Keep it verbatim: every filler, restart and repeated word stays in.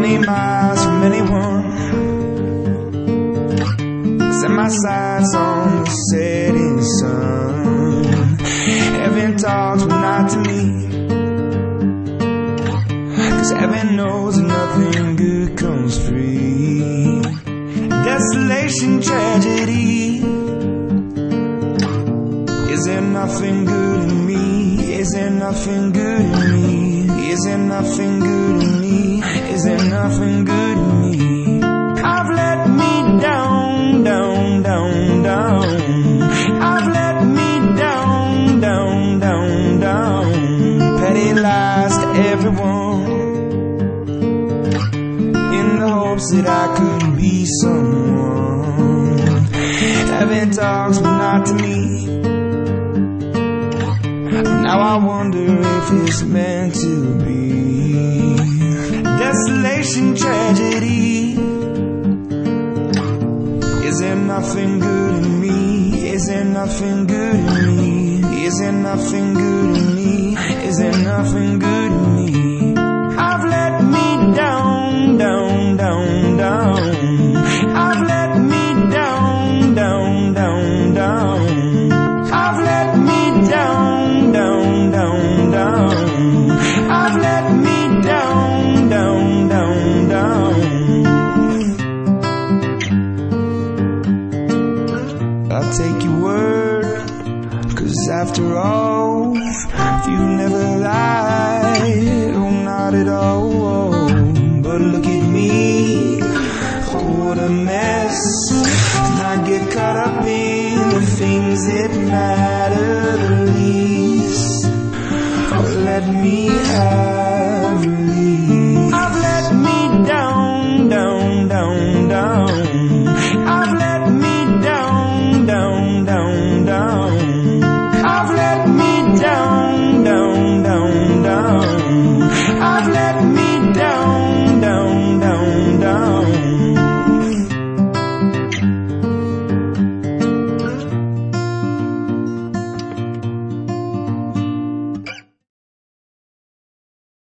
twenty miles from anyone. Set my sights on the setting sun. Heaven talks, but not to me, 'cause heaven knows that nothing good comes free. Desolation, tragedy. Is there nothing good in me? Is there nothing good in me? Is there nothing good in me? Is there nothing good in me? I've let me down, down, down, down. I've let me down, down, down, down. Petty lies to everyone, in the hopes that I could be someone. Heaven talks, but not to me. Now I wonder if it's meant to be. Desolation, tragedy. Is there nothing good in me? Is there nothing good in me? Is there nothing good in me? Is there nothing good in me? I've let me down, down, down, down. I've let me down, down, down, down. I've let me down, down, down, down. I've let me down, down, down, down. I'll take your word, 'cause after all, you've never lied, oh not at all. But look at me, oh what a mess. And I get caught up in the things that matter the least. Oh let me have release. I've let me down, down, down, down. I've let me down, down, down, down. I've let me down, down, down, down. I've let me